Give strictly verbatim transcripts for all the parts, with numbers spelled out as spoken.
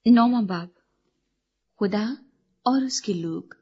नौवां बाब, खुदा और उसके लोग।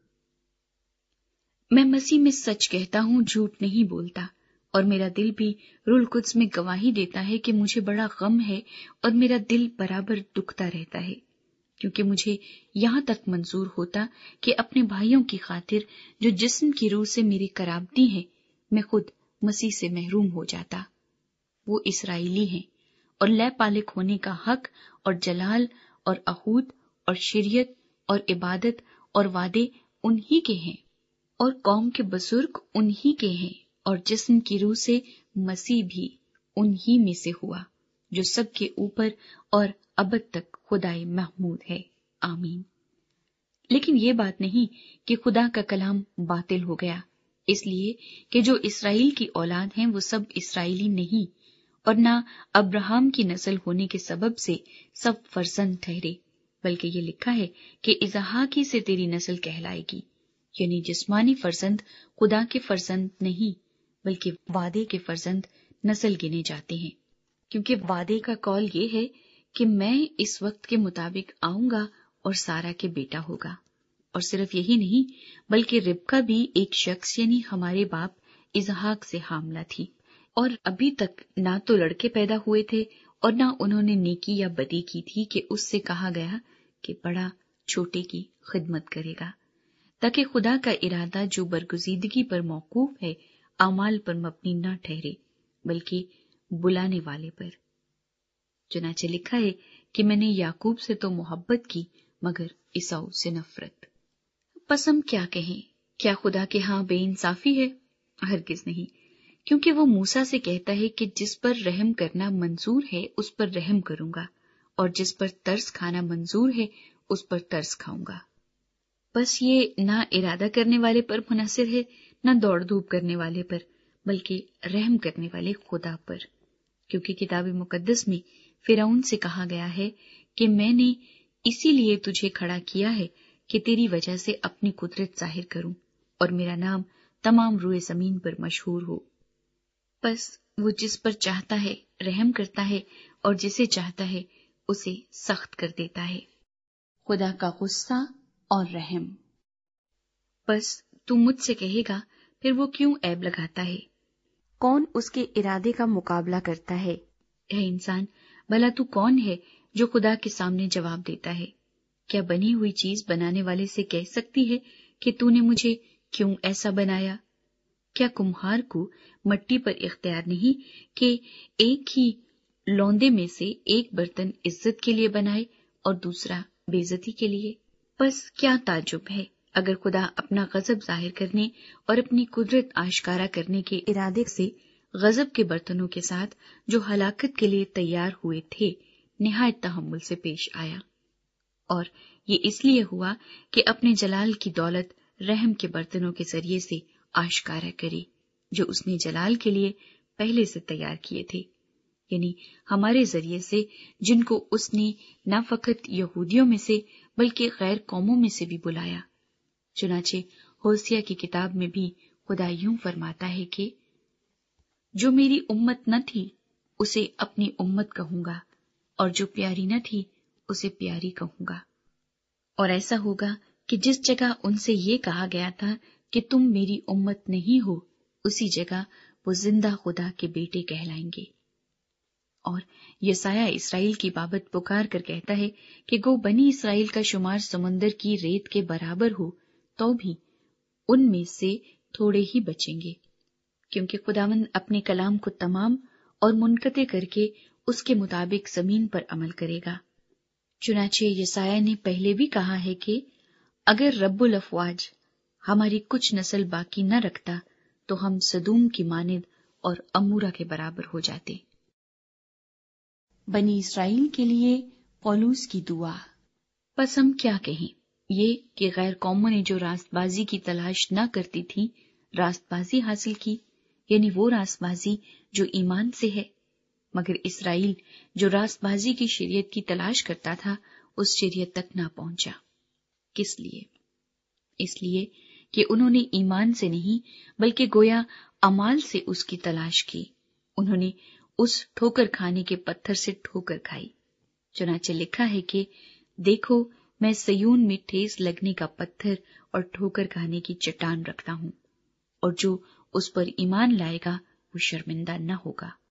मैं मसीह में सच कहता हूँ, झूठ नहीं बोलता, और मेरा दिल भी रूह कुद्स में गवाही देता है कि मुझे बड़ा गम है और मेरा दिल बराबर दुखता रहता है, क्योंकि मुझे यहाँ तक मंजूर होता कि अपने भाइयों की खातिर जो जिस्म की रूह से मेरी कराबती हैं, मैं खुद मसीह से महरूम हो जाता। वो इसराइली हैं और लय पालिक होने का हक और जलाल और अहूद और शरीयत और इबादत और वादे उन्हीं के हैं, और कौम के बुजुर्ग उन्हीं के हैं, और जिस्म की रूह से मसीह भी उन्हीं में से हुआ, जो सबके ऊपर और अब तक खुदाई महमूद है। आमीन। लेकिन ये बात नहीं कि खुदा का कलाम बातिल हो गया, इसलिए कि जो इसराइल की औलाद हैं वो सब इसराइली नहीं, और ना अब्राहम की नस्ल होने के सबब से सब फर्जंद ठहरे, बल्कि ये लिखा है कि इसहाकी से तेरी नस्ल कहलाएगी। यानी जिस्मानी फर्जंद खुदा के फर्जंद नहीं, बल्कि वादे के फर्जंद नस्ल गिने जाते हैं, क्योंकि वादे का कौल ये है कि मैं इस वक्त के मुताबिक आऊंगा और सारा के बेटा होगा। और सिर्फ यही नहीं, बल्कि रिबका भी एक शख्स यानी हमारे बाप इसहाक से हामला थी, और अभी तक ना तो लड़के पैदा हुए थे और ना उन्होंने नेकी या बदी की थी कि उससे कहा गया कि बड़ा छोटे की खिदमत करेगा, ताकि खुदा का इरादा जो बरगुजीदगी पर मौकूफ है आमाल पर मबनी न ठहरे, बल्कि बुलाने वाले पर। चुनाचे लिखा है कि मैंने याकूब से तो मोहब्बत की, मगर ईसाऊ से नफरत। बस हम क्या कहें, क्या खुदा के यहाँ बेइंसाफी है? हरगिज नहीं, क्योंकि वो मूसा से कहता है कि जिस पर रहम करना मंजूर है उस पर रहम करूंगा, और जिस पर तरस खाना मंजूर है उस पर तरस खाऊंगा। बस ये ना इरादा करने वाले पर मुनहसिर है, ना दौड़ धूप करने वाले पर, बल्कि रहम करने वाले खुदा पर, क्योंकि किताब मुकद्दस में फिरौन से कहा गया है कि मैंने इसीलिए तुझे खड़ा किया है कि तेरी वजह से अपनी कुदरत जाहिर करूं और मेरा नाम तमाम रूए जमीन पर मशहूर हो। बस वो जिस पर चाहता है रहम करता है, और जिसे चाहता है उसे सख्त कर देता है। खुदा का गुस्सा और रहम। बस तू मुझसे कहेगा, फिर वो क्यों ऐब लगाता है? कौन उसके इरादे का मुकाबला करता है? है इंसान, भला तू कौन है जो खुदा के सामने जवाब देता है? क्या बनी हुई चीज बनाने वाले से कह सकती है कि तूने मुझे क्यों ऐसा बनाया? क्या कुम्हार को मट्टी पर इख्तियार नहीं कि एक ही लौंदे में से एक बर्तन इज्जत के लिए बनाए और दूसरा बेइज्जती के लिए? बस क्या ताज्जुब है अगर खुदा अपना गजब जाहिर करने और अपनी कुदरत आश्कारा करने के इरादे से गजब के बर्तनों के साथ जो हलाकत के लिए तैयार हुए थे निहायत तहम्मुल से पेश आया। और ये इसलिए हुआ कि अपने जलाल की दौलत रहम के बर्तनों के जरिए से आश्कारा करे, जो उसने जलाल के लिए पहले से तैयार किए थे, यानी हमारे जरिए से, जिनको उसने न फकत यहूदियों में से बल्कि गैर कौमों में से भी बुलाया। चुनाचे होसिया की किताब में भी खुदा यूं फरमाता है कि जो मेरी उम्मत न थी उसे अपनी उम्मत कहूंगा, और जो प्यारी न थी उसे प्यारी कहूंगा। और ऐसा होगा कि जिस जगह उनसे ये कहा गया था कि तुम मेरी उम्मत नहीं हो, उसी जगह वो जिंदा खुदा के बेटे कहलाएंगे। और यसाया इसराइल की बाबत पुकार कर कहता है कि गो बनी इसराइल का शुमार समुंदर की रेत के बराबर हो, तो भी उनमें से थोड़े ही बचेंगे, क्योंकि खुदावंद अपने कलाम को तमाम और मुनकते करके उसके मुताबिक जमीन पर अमल करेगा। चुनाचे यसाया ने पहले भी कहा है कि अगर रब्बुल अफवाज हमारी कुछ नस्ल बाकी न रखता तो हम सदूम की मानिद और अमूरा के बराबर हो जाते। बनी इसराइल के लिए पौलुस की दुआ। बस हम क्या कहें, ये कि गैर कौमों ने जो रास्तबाजी की तलाश न करती थी रास्तबाजी हासिल की, यानी वो रास्तबाजी जो ईमान से है, मगर इसराइल जो रास्तबाजी की शरीयत की तलाश करता था उस शरीयत तक ना पहुंचा। किस लिए? इसलिए कि उन्होंने ईमान से नहीं बल्कि गोया अमाल से उसकी तलाश की। उन्होंने उस ठोकर खाने के पत्थर से ठोकर खाई। चुनाचे लिखा है कि دیکھو میں سیون میں ٹھیس لگنے کا پتھر اور ٹھوکر کھانے کی چٹان رکھتا ہوں، اور جو اس پر ایمان لائے گا وہ شرمندہ نہ ہوگا۔